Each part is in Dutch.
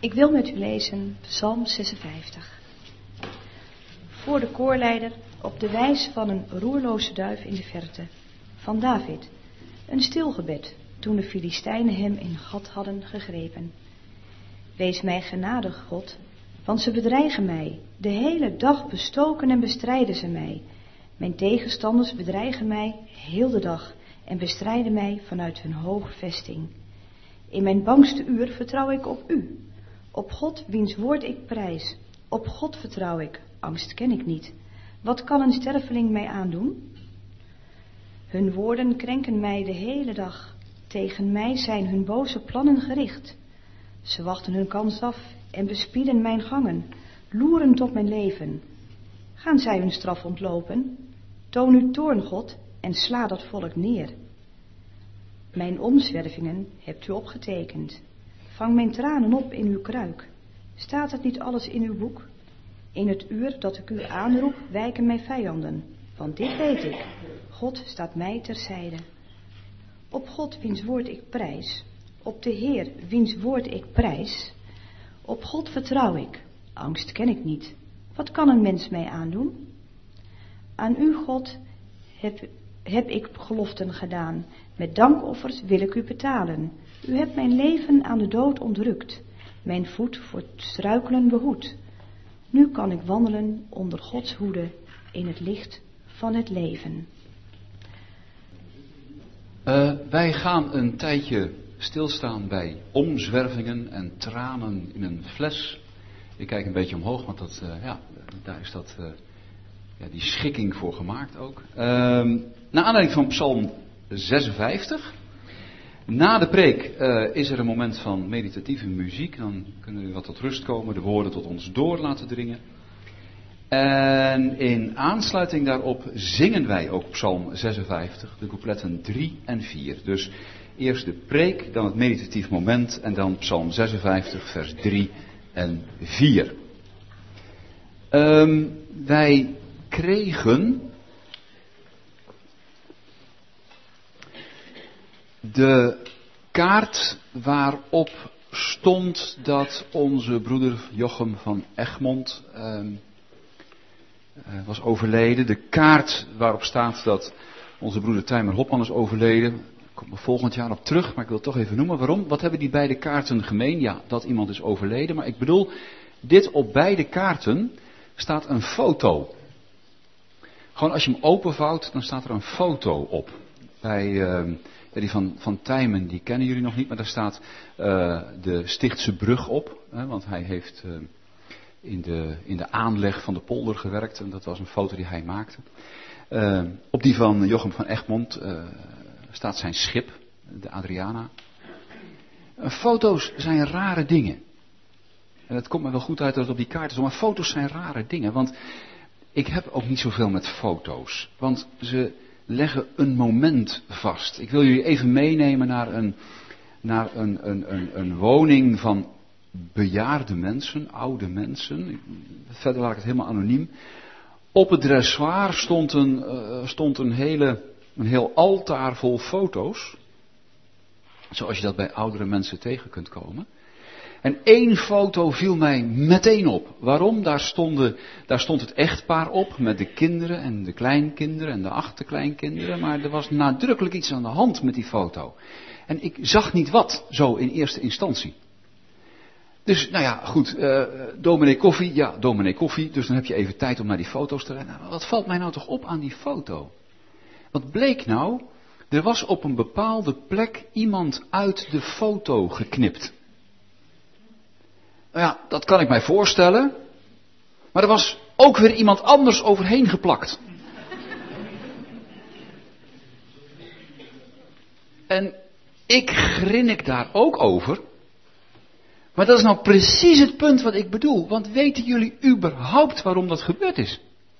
Ik wil met u lezen Psalm 56. Voor de koorleider op de wijs van een roerloze duif in de verte. Van David. Een stil gebed toen de Filistijnen hem in Gat hadden gegrepen. Wees mij genadig, God, want ze bedreigen mij. De hele dag bestoken en bestrijden ze mij. Mijn tegenstanders bedreigen mij heel de dag en bestrijden mij vanuit hun hoge vesting. In mijn bangste uur vertrouw ik op u. Op God, wiens woord ik prijs. Op God vertrouw ik, angst ken ik niet. Wat kan een sterveling mij aandoen? Hun woorden krenken mij de hele dag. Tegen mij zijn hun boze plannen gericht. Ze wachten hun kans af en bespieden mijn gangen, loeren tot mijn leven. Gaan zij hun straf ontlopen? Toon uw toorn, God, en sla dat volk neer. Mijn omzwervingen hebt u opgetekend. Vang mijn tranen op in uw kruik. Staat het niet alles in uw boek? In het uur dat ik u aanroep, wijken mijn vijanden. Want dit weet ik, God staat mij terzijde. Op God, wiens woord ik prijs. Op de Heer, wiens woord ik prijs. Op God vertrouw ik, angst ken ik niet. Wat kan een mens mij aandoen? Aan u, God, heb ik geloften gedaan. Met dankoffers wil ik u betalen. U hebt mijn leven aan de dood ontrukt. Mijn voet voor het struikelen behoed. Nu kan ik wandelen onder Gods hoede in het licht van het leven. Wij gaan een tijdje stilstaan bij omzwervingen en tranen in een fles. Ik kijk een beetje omhoog, want daar is die schikking voor gemaakt ook. Naar aanleiding van Psalm 56. Na de preek is er een moment van meditatieve muziek. Dan kunnen we wat tot rust komen, de woorden tot ons door laten dringen. En in aansluiting daarop zingen wij ook Psalm 56, de coupletten 3 en 4. Dus eerst de preek, dan het meditatief moment en dan Psalm 56, vers 3 en 4. Wij kregen de kaart waarop stond dat onze broeder Jochem van Egmond was overleden. De kaart waarop staat dat onze broeder Tijmer Hopman is overleden. Ik kom er volgend jaar op terug, maar ik wil het toch even noemen. Waarom? Wat hebben die beide kaarten gemeen? Ja, dat iemand is overleden. Maar ik bedoel, dit op beide kaarten staat een foto. Gewoon als je hem openvouwt, dan staat er een foto op. Die van Tijmen, die kennen jullie nog niet, maar daar staat de Stichtse brug op. Want hij heeft in de aanleg van de polder gewerkt en dat was een foto die hij maakte. Op die van Jochem van Egmond staat zijn schip, de Adriana. Foto's zijn rare dingen. En het komt me wel goed uit dat het op die kaart is, maar foto's zijn rare dingen. Want ik heb ook niet zoveel met foto's. Want ze leggen een moment vast. Ik wil jullie even meenemen naar een woning van bejaarde mensen, oude mensen. Verder laat ik het helemaal anoniem. Op het dressoir stond een heel altaar vol foto's. Zoals je dat bij oudere mensen tegen kunt komen. En één foto viel mij meteen op. Waarom? Daar stond het echtpaar op met de kinderen en de kleinkinderen en de achterkleinkinderen. Maar er was nadrukkelijk iets aan de hand met die foto. En ik zag niet wat, zo in eerste instantie. Dus, nou ja, goed, dominee Koffie, ja, dominee Koffie. Dus dan heb je even tijd om naar die foto's te rijden. Nou, wat valt mij nou toch op aan die foto? Wat bleek nou? Er was op een bepaalde plek iemand uit de foto geknipt. Nou ja, dat kan ik mij voorstellen. Maar er was ook weer iemand anders overheen geplakt. En ik grinnik daar ook over. Maar dat is nou precies het punt wat ik bedoel. Want weten jullie überhaupt waarom dat gebeurd is?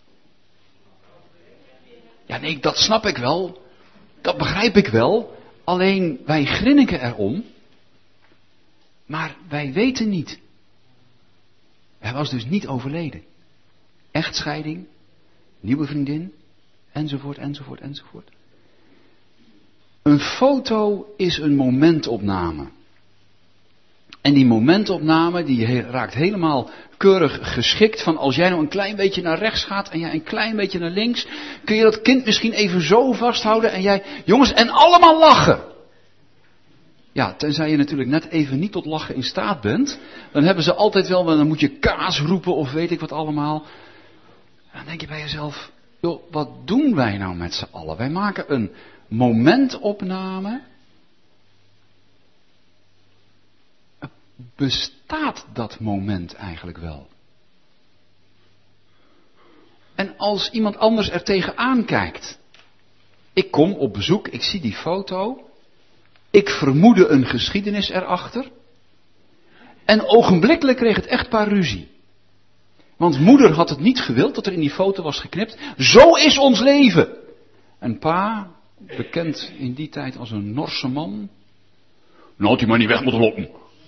Ja, nee, dat snap ik wel. Dat begrijp ik wel. Alleen wij grinniken erom. Maar wij weten niet. Hij was dus niet overleden. Echtscheiding, nieuwe vriendin, enzovoort, enzovoort, enzovoort. Een foto is een momentopname. En En die momentopname, die raakt helemaal keurig geschikt van als jij nou een klein beetje naar rechts gaat en jij een klein beetje naar links, kun je dat kind misschien even zo vasthouden en jij, jongens, en allemaal lachen. Ja, tenzij je natuurlijk net even niet tot lachen in staat bent, dan hebben ze altijd wel, dan moet je kaas roepen of weet ik wat allemaal. En dan denk je bij jezelf, joh, wat doen wij nou met z'n allen? Wij maken een momentopname. Bestaat dat moment eigenlijk wel? En als iemand anders er tegenaan kijkt. Ik kom op bezoek, ik zie die foto. Ik vermoedde een geschiedenis erachter. En ogenblikkelijk kreeg het echtpaar ruzie. Want moeder had het niet gewild dat er in die foto was geknipt. Zo is ons leven. En pa, bekend in die tijd als een Norse man. Nou had hij maar niet weg moeten lopen.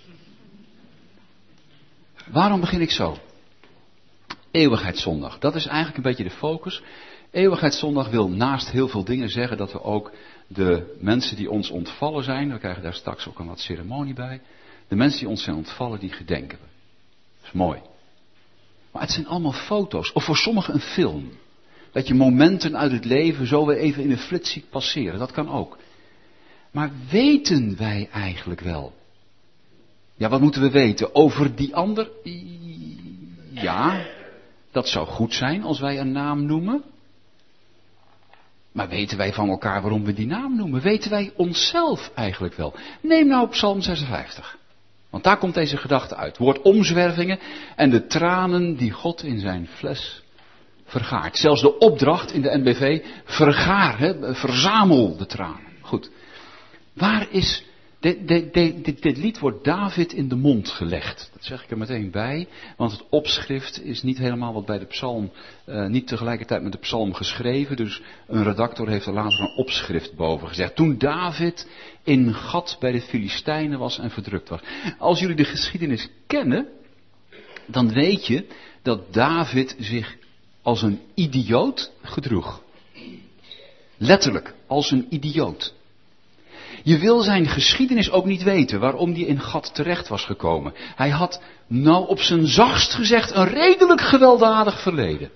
Waarom begin ik zo? Eeuwigheidszondag. Dat is eigenlijk een beetje de focus. Eeuwigheidszondag wil naast heel veel dingen zeggen dat we ook de mensen die ons ontvallen zijn, we krijgen daar straks ook een wat ceremonie bij, de mensen die ons zijn ontvallen, die gedenken we. Dat is mooi. Maar het zijn allemaal foto's, of voor sommigen een film. Dat je momenten uit het leven zo weer even in een flits ziet passeren, dat kan ook. Maar weten wij eigenlijk wel? Ja, wat moeten we weten? Over die ander? Ja, dat zou goed zijn als wij een naam noemen. Maar weten wij van elkaar waarom we die naam noemen? Weten wij onszelf eigenlijk wel? Neem nou Psalm 56. Want daar komt deze gedachte uit. Woord omzwervingen en de tranen die God in zijn fles vergaart. Zelfs de opdracht in de NBV, vergaar, verzamel de tranen. Goed. Waar is... Dit lied wordt David in de mond gelegd. Dat zeg ik er meteen bij. Want het opschrift is niet helemaal wat bij de psalm, niet tegelijkertijd met de psalm geschreven. Dus een redactor heeft er later een opschrift boven gezegd. Toen David in Gat bij de Filistijnen was en verdrukt was. Als jullie de geschiedenis kennen, dan weet je dat David zich als een idioot gedroeg. Letterlijk, als een idioot. Je wil zijn geschiedenis ook niet weten, waarom hij in Gat terecht was gekomen. Hij had, nou op zijn zachtst gezegd, een redelijk gewelddadig verleden.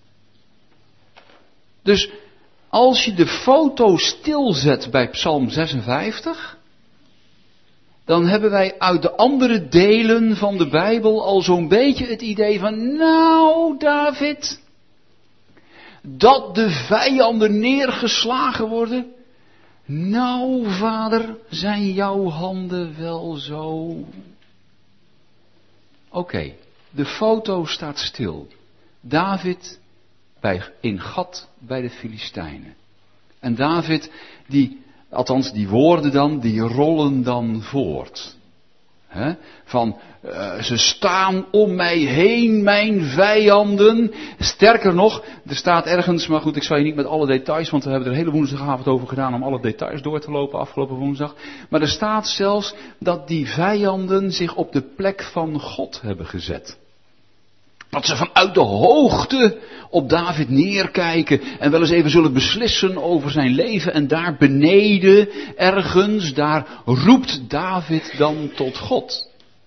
Dus, als je de foto stilzet bij Psalm 56, dan hebben wij uit de andere delen van de Bijbel al zo'n beetje het idee van, nou David, dat de vijanden neergeslagen worden. Nou, vader, zijn jouw handen wel zo... Oké, de foto staat stil. David in Gat bij de Filistijnen. En David, die woorden dan, die rollen dan voort. Ze staan om mij heen, mijn vijanden. Sterker nog, er staat ergens, maar goed, ik zal je niet met alle details, want we hebben er de hele woensdagavond over gedaan om alle details door te lopen afgelopen woensdag. Maar er staat zelfs dat die vijanden zich op de plek van God hebben gezet. Dat ze vanuit de hoogte op David neerkijken en wel eens even zullen beslissen over zijn leven. En daar beneden, ergens, daar roept David dan tot God.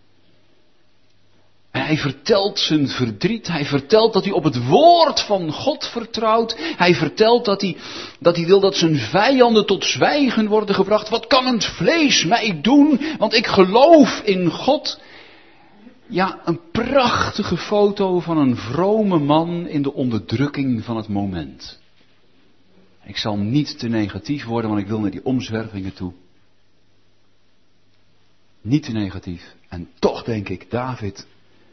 En hij vertelt zijn verdriet, hij vertelt dat hij op het woord van God vertrouwt. Hij vertelt dat hij wil dat zijn vijanden tot zwijgen worden gebracht. Wat kan het vlees mij doen, want ik geloof in God. Ja, een prachtige foto van een vrome man in de onderdrukking van het moment. Ik zal niet te negatief worden, want ik wil naar die omzwervingen toe. Niet te negatief. En toch denk ik, David,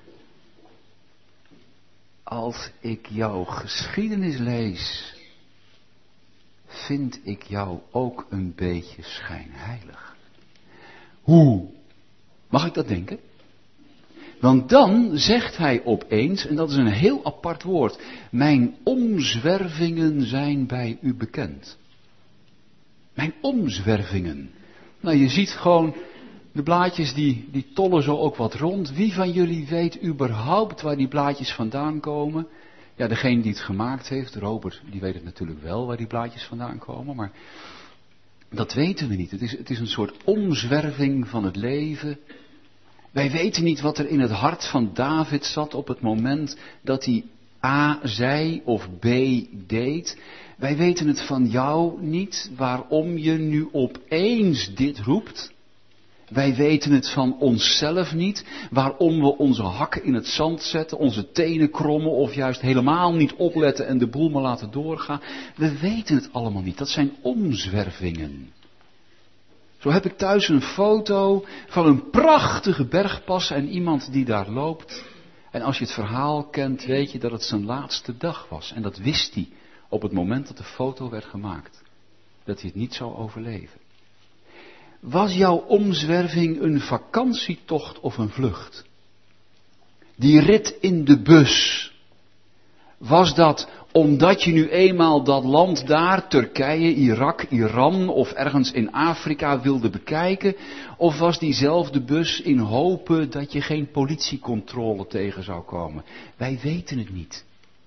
als ik jouw geschiedenis lees, vind ik jou ook een beetje schijnheilig. Hoe? Mag ik dat denken? Want dan zegt hij opeens, en dat is een heel apart woord, mijn omzwervingen zijn bij u bekend. Mijn omzwervingen. Nou, je ziet gewoon, de blaadjes die tollen zo ook wat rond. Wie van jullie weet überhaupt waar die blaadjes vandaan komen? Ja, degene die het gemaakt heeft, Robert, die weet het natuurlijk wel waar die blaadjes vandaan komen, maar dat weten we niet. Het is een soort omzwerving van het leven. Wij weten niet wat er in het hart van David zat op het moment dat hij A zei of B deed. Wij weten het van jou niet, waarom je nu opeens dit roept. Wij weten het van onszelf niet, waarom we onze hakken in het zand zetten, onze tenen krommen of juist helemaal niet opletten en de boel maar laten doorgaan. We weten het allemaal niet, dat zijn omzwervingen. Zo heb ik thuis een foto van een prachtige bergpas en iemand die daar loopt. En als je het verhaal kent, weet je dat het zijn laatste dag was. En dat wist hij op het moment dat de foto werd gemaakt. Dat hij het niet zou overleven. Was jouw omzwerving een vakantietocht of een vlucht? Die rit in de bus. Was dat omdat je nu eenmaal dat land daar, Turkije, Irak, Iran of ergens in Afrika wilde bekijken? Of was diezelfde bus in hopen dat je geen politiecontrole tegen zou komen? Wij weten het niet.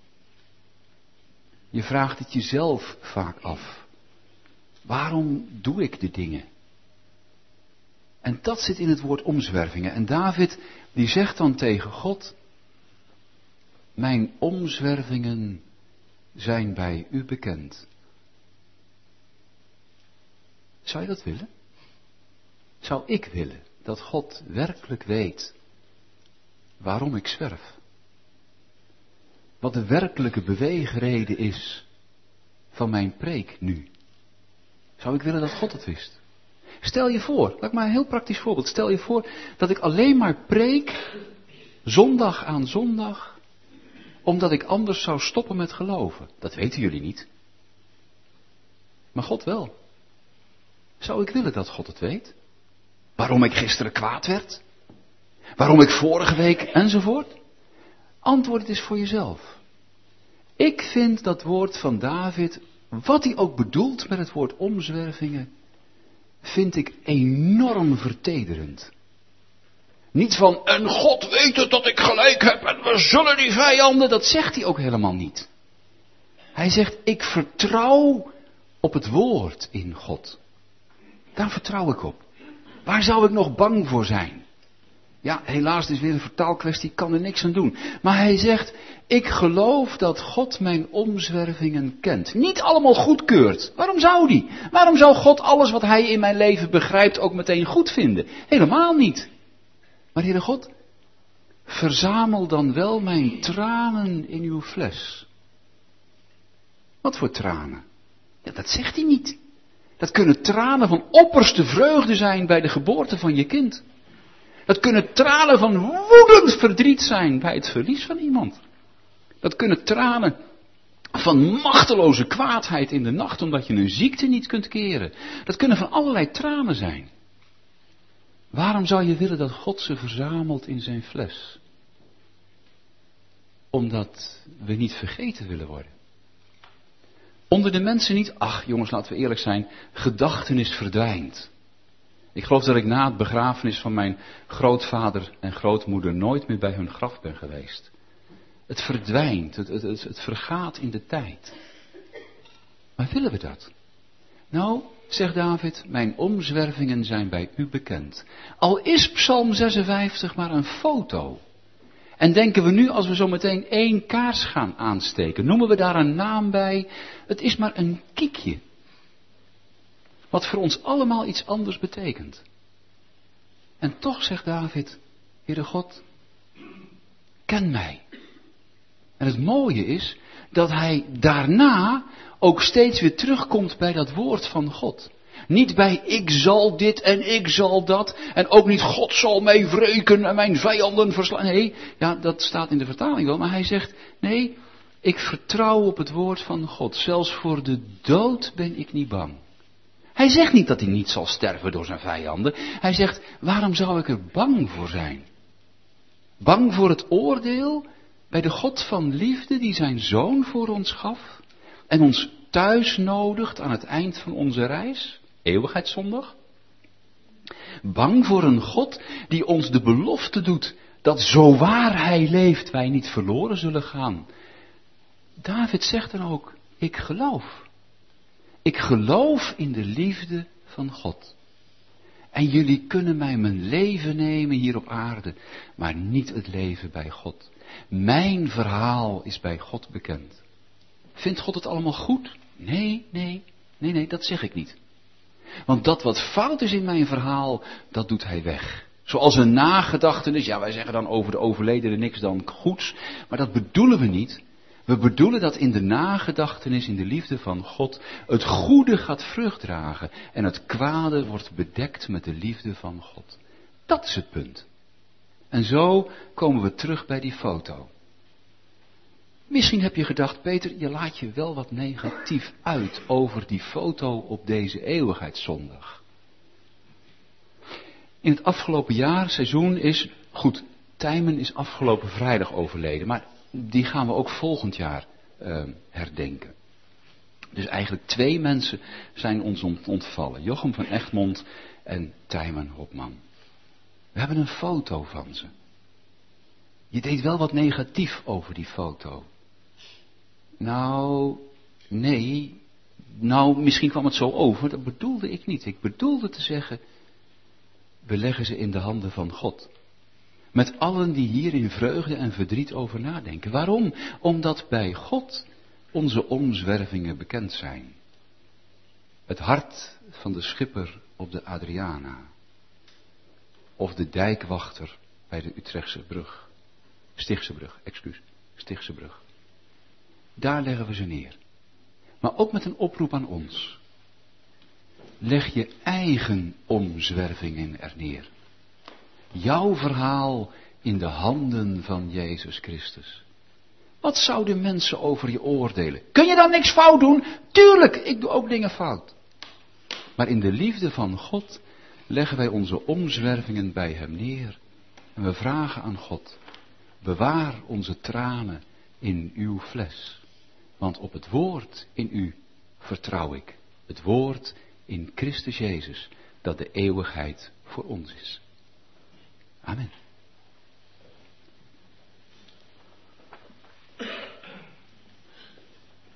Je vraagt het jezelf vaak af. Waarom doe ik de dingen? En dat zit in het woord omzwervingen. En David die zegt dan tegen God: mijn omzwervingen zijn bij u bekend. Zou je dat willen? Zou ik willen dat God werkelijk weet waarom ik zwerf? Wat de werkelijke beweegreden is van mijn preek nu? Zou ik willen dat God het wist? Stel je voor, laat ik maar een heel praktisch voorbeeld. Stel je voor dat ik alleen maar preek, zondag aan zondag, omdat ik anders zou stoppen met geloven. Dat weten jullie niet. Maar God wel. Zou ik willen dat God het weet? Waarom ik gisteren kwaad werd? Waarom ik vorige week enzovoort? Antwoord het is voor jezelf. Ik vind dat woord van David, wat hij ook bedoelt met het woord omzwervingen, vind ik enorm vertederend. Niet van, en God weet het dat ik gelijk heb en we zullen die vijanden, dat zegt hij ook helemaal niet. Hij zegt, ik vertrouw op het woord in God. Daar vertrouw ik op. Waar zou ik nog bang voor zijn? Ja, helaas, het is weer een vertaalkwestie, ik kan er niks aan doen. Maar hij zegt, ik geloof dat God mijn omzwervingen kent. Niet allemaal goedkeurt. Waarom zou die? Waarom zou God alles wat hij in mijn leven begrijpt ook meteen goed vinden? Helemaal niet. Maar Heere God, verzamel dan wel mijn tranen in uw fles. Wat voor tranen? Ja, dat zegt hij niet. Dat kunnen tranen van opperste vreugde zijn bij de geboorte van je kind. Dat kunnen tranen van woedend verdriet zijn bij het verlies van iemand. Dat kunnen tranen van machteloze kwaadheid in de nacht omdat je een ziekte niet kunt keren. Dat kunnen van allerlei tranen zijn. Waarom zou je willen dat God ze verzamelt in zijn fles? Omdat we niet vergeten willen worden. Onder de mensen niet, ach jongens, laten we eerlijk zijn, gedachtenis verdwijnt. Ik geloof dat ik na het begrafenis van mijn grootvader en grootmoeder nooit meer bij hun graf ben geweest. Het verdwijnt, het vergaat in de tijd. Maar willen we dat? Nou, zegt David, mijn omzwervingen zijn bij u bekend. Al is Psalm 56 maar een foto. En denken we nu, als we zo meteen 1 kaars gaan aansteken, noemen we daar een naam bij. Het is maar een kiekje. Wat voor ons allemaal iets anders betekent. En toch zegt David, Heere God, ken mij. En het mooie is dat hij daarna ook steeds weer terugkomt bij dat woord van God. Niet bij ik zal dit en ik zal dat. En ook niet God zal mij wreken en mijn vijanden verslaan. Nee, ja, dat staat in de vertaling wel. Maar hij zegt, nee, ik vertrouw op het woord van God. Zelfs voor de dood ben ik niet bang. Hij zegt niet dat hij niet zal sterven door zijn vijanden. Hij zegt, waarom zou ik er bang voor zijn? Bang voor het oordeel bij de God van liefde die zijn zoon voor ons gaf en ons thuis nodigt aan het eind van onze reis, eeuwigheidszondag. Bang voor een God die ons de belofte doet dat zo waar hij leeft wij niet verloren zullen gaan. David zegt dan ook, ik geloof. Ik geloof in de liefde van God. En jullie kunnen mij mijn leven nemen hier op aarde, maar niet het leven bij God. Mijn verhaal is bij God bekend. Vindt God het allemaal goed? Nee, dat zeg ik niet. Want dat wat fout is in mijn verhaal, dat doet hij weg. Zoals een nagedachtenis, ja wij zeggen dan over de overledene niks dan goeds, maar dat bedoelen we niet. We bedoelen dat in de nagedachtenis, in de liefde van God, het goede gaat vrucht dragen en het kwade wordt bedekt met de liefde van God. Dat is het punt. En zo komen we terug bij die foto. Misschien heb je gedacht, Peter, je laat je wel wat negatief uit over die foto op deze eeuwigheidszondag. In het afgelopen jaar, seizoen is, goed, Tijmen is afgelopen vrijdag overleden, maar die gaan we ook volgend jaar herdenken. Dus eigenlijk 2 mensen zijn ons ontvallen. Jochem van Egmond en Tijmen Hopman. We hebben een foto van ze. Je deed wel wat negatief over die foto. Nee, misschien kwam het zo over, dat bedoelde ik niet. Ik bedoelde te zeggen, we leggen ze in de handen van God. Met allen die hier in vreugde en verdriet over nadenken. Waarom? Omdat bij God onze omzwervingen bekend zijn. Het hart van de schipper op de Adriana. Of de dijkwachter bij de Utrechtse brug. Stichtse brug. Daar leggen we ze neer. Maar ook met een oproep aan ons. Leg je eigen omzwervingen er neer. Jouw verhaal in de handen van Jezus Christus. Wat zouden mensen over je oordelen? Kun je dan niks fout doen? Tuurlijk, ik doe ook dingen fout. Maar in de liefde van God leggen wij onze omzwervingen bij hem neer. En we vragen aan God, bewaar onze tranen in uw fles. Want op het woord in u vertrouw ik. Het woord in Christus Jezus, dat de eeuwigheid voor ons is. Amen.